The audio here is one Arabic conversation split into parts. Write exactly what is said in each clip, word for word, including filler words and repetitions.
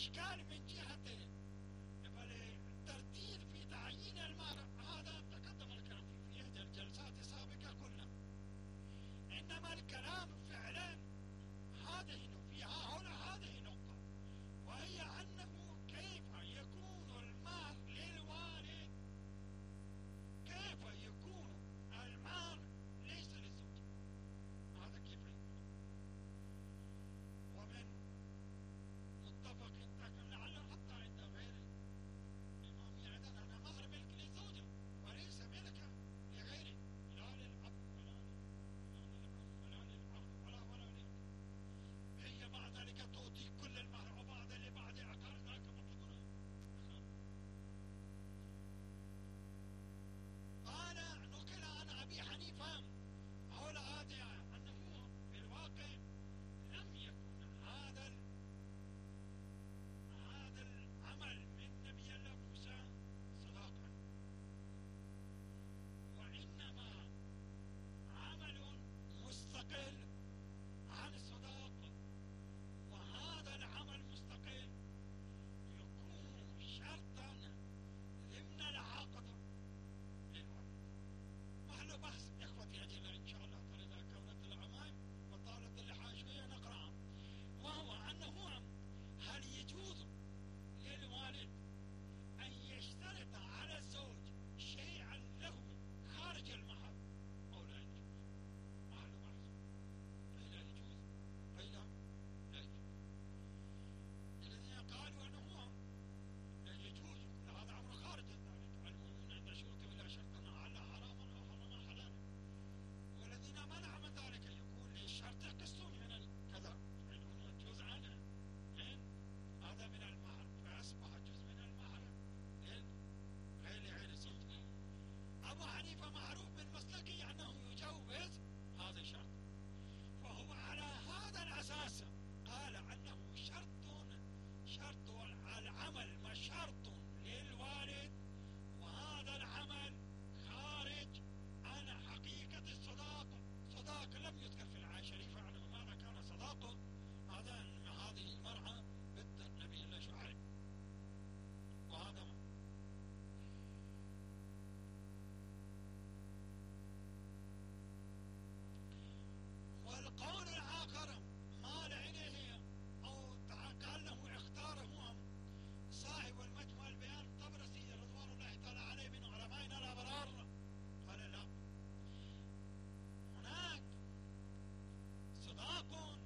إشكال من جهة الترتيب في تعيين المهر، هذا تقدم الكلام فيه في إحدى الجلسات السابقة كلها. إنما الكلام فعلا هذه فيها هنا هذه نقطة، وهي أنه كيف يكون المهر للوالد، كيف يكون المهر ليس للزوج، هذا كيف يكون؟ ومن متفق لعل حتى عند غير الإمام يعلن أن مهر ملك للزوجة وليس ملكا لغيره، لا للأب ولا ولا للأخ ولا ولا للأب. هي بعد ذلك تعطي كل المهر وبعد لبعد أقل ذلك مطلقنا. قال نقل عن أبي حنيفة حول هذا أنه في الواقع لم يكن هذا هذا العمل من نبي الله موسى صداقا، وإنما عمل مستقل عن الصداق، وهذا العمل مستقل يكون شرطا ضمن العقد للولد. محل بحث إخوتي أجل إن شاء الله تعالى إذا كونت العمائم وطالت اللحى شوية نقرأها، وهو أنه هل يجوز للوالد أن يشترط على الزوج شيئا له خارج المهر أو لا يجوز؟ محل بحث. لا يجوز، أي لا لا يجوز. الذين قالوا أنه لا يجوز يكون هذا أمر خارج ذلك، المؤمنون عند شروط بلا شرط على حراما أو حرما حلالا، والذين منع من ذلك يكون للشرط قسط من كذا يكون جزء عنه، هذا من المهر فأصبح جزء من المهر غير غير الزوج. أبو حنيفة معروف بالمسلكي أنه يجوز هذا الشرط، فهو على هذا الأساس قال أنه شرط شرط العمل مشرط للوالد، وهذا العمل خارج عن حقيقة الصداق. صداق لم يذكر في الآية الشريفة أنه ماذا كان صداقه، هذا هذه المرأة بنت نبي الله شعيب، وهذا ما. والقول الآخر مال إليه أو قال له اختاره صاحب المجمع البيان الطبرسي رضوان الله تعالى عليه من علمائنا الأبرار، قال لا، هناك صداق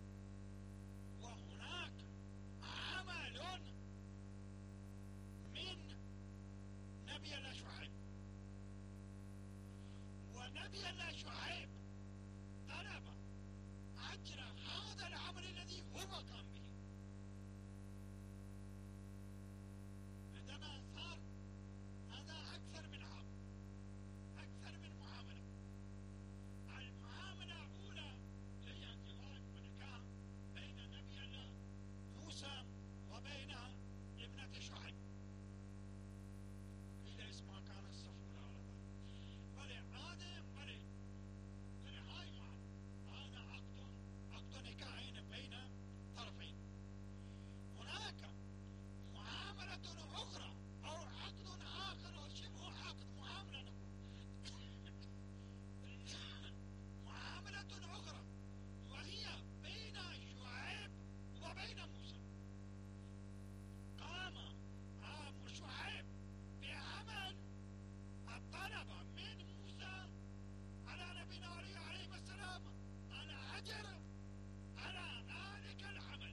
وهناك عمل من نبي الله شعيب، ونبي الله شعيب طلب أجر هذا العمل الذي هو قام به. عندما صار هذا أكثر من عقد، أكثر من معاملة. المعاملة الأولى هي زواج ونكاح بين نبي الله موسى وبين ابنة شعيب، إلى اسمها كان الصفورة على ذلك. بل هذا بل بل هاي معاملة، هذا عقد عقد نكاحين بين طرفين. هناك معاملة أخرى أو عقد آخر أو شبه عقد، معاملة نقول معاملة أخرى، وهي بين شعيب وبين موسى. قام عام شعيب بعمل الطلب من موسى على نبينا عليه السلام على أجر على ذلك العمل.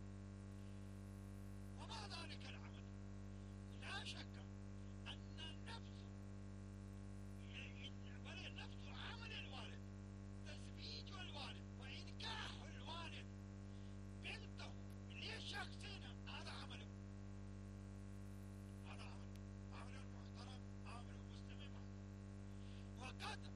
وما ذلك العمل؟ لا شك أن النفس بل النفس عمل الوالد، تزويج الوالد وإنكاح الوالد بنته لشخص، هذا عمله، هذا عمل عمل محترم، عمل مسلم محترم. وقد